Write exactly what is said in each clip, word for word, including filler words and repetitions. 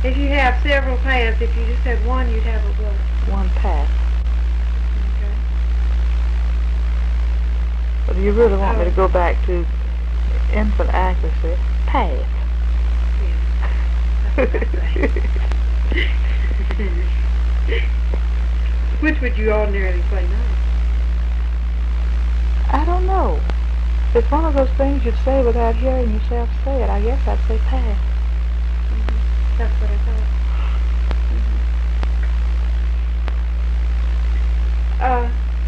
If you have several paths, if you just had one, you'd have a what? One path. Okay. But do you really want me to Oh. go back to infant accuracy? Path. Yeah. That's what I say. Which would you ordinarily say no? I don't know. It's one of those things you'd say without hearing yourself say it. I guess I'd say path. Mm-hmm. That's what I thought. Mm-hmm. Uh,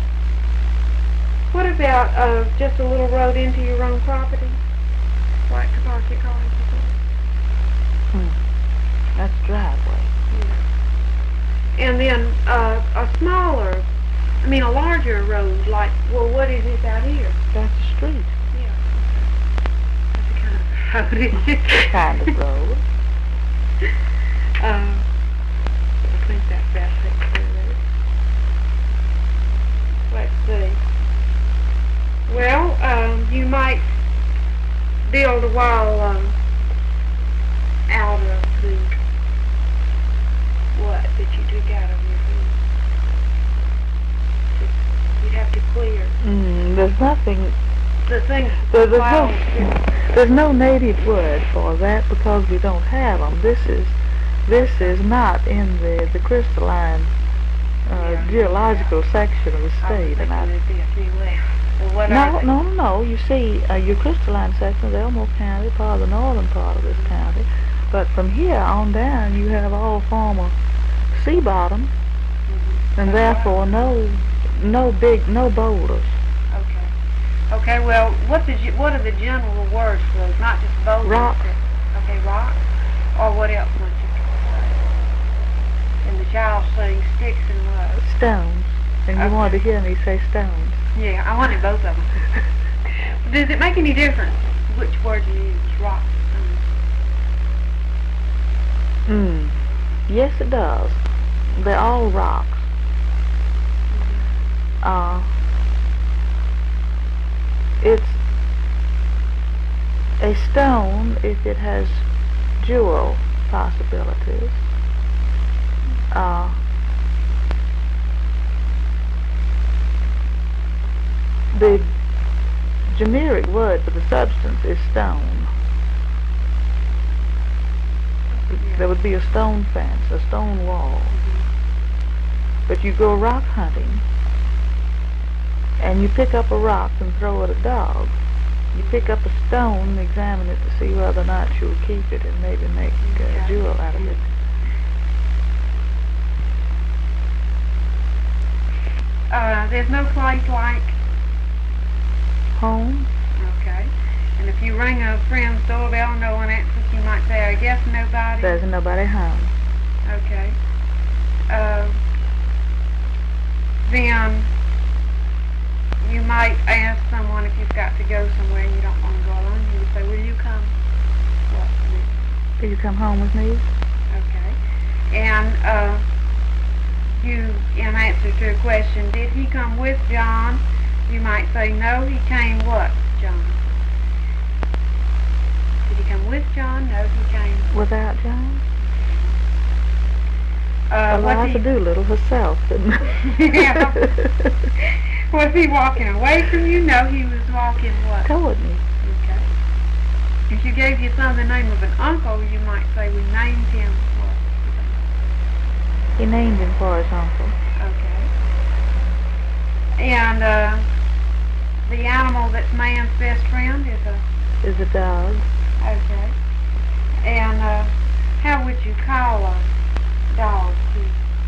what about uh, just a little road into your own property? Like to park your car before? Hmm. That's driveway. Yeah. And then uh, a smaller, I mean a larger road, like, well, what is this out here? That's a street. Yeah. That's a kind of road, isn't it? Kind of road. uh, I think that's about takes care of it. Let's see. Well, um, you might build a wall um, out of the what that you took out of your food. You'd have to clear. Mm, there's nothing. The thing. There, there's Wow. no. There's no native word for that because we don't have them. This is. This is not in the the crystalline uh, Yeah, geological yeah. section of the state, I and I. was thinking it'd be a few less. Well, what No, are they? no, no, no. You see, uh, your crystalline section is Elmo County, part of the northern part of this county. But from here on down, you have all former sea bottom, Mm-hmm. and Oh, therefore wow. no, no big, no boulders. Okay. Okay. Well, what the what are the general words for those? Not just boulders. Rock. But, okay, rock. Or what else might you say? And the child sings sticks and what? Stones. And you Okay. wanted to hear me say stones. Yeah, I wanted both of them. Does it make any difference which word you use, rock or Mm. Yes, it does. They're all rocks. Uh, it's a stone if it has jewel possibilities. Uh, the generic word for the substance is stone. Yeah. There would be a stone fence, a stone wall. Mm-hmm. But you go rock hunting and you pick up a rock and throw at a dog. You pick up a stone and examine it to see whether or not you'll keep it and maybe make a Okay. jewel out of it. Uh, there's no place like Home? okay. And if you ring a friend's doorbell and no one answers, you might say, I guess nobody. There's nobody home. Okay. Uh, then you might ask someone if you've got to go somewhere and you don't want to go alone. You would say, will you come? What? Will you come home with me? Okay. And uh, you, in answer to a question, did he come with John? You might say, no, he came what, John? Did he come with John? No, he came Without John? Uh, Eliza Doolittle herself, didn't yeah. Was he walking away from you? No, he was walking what? Toward me. Okay. If you gave your son the name of an uncle, you might say we named him what? He named him for his uncle. Okay. And uh, the animal that's man's best friend is a... Is a dog. Okay. And uh, how would you call a dog to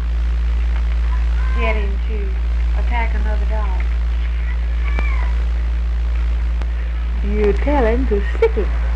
get him to attack another dog? You tell him to stick him.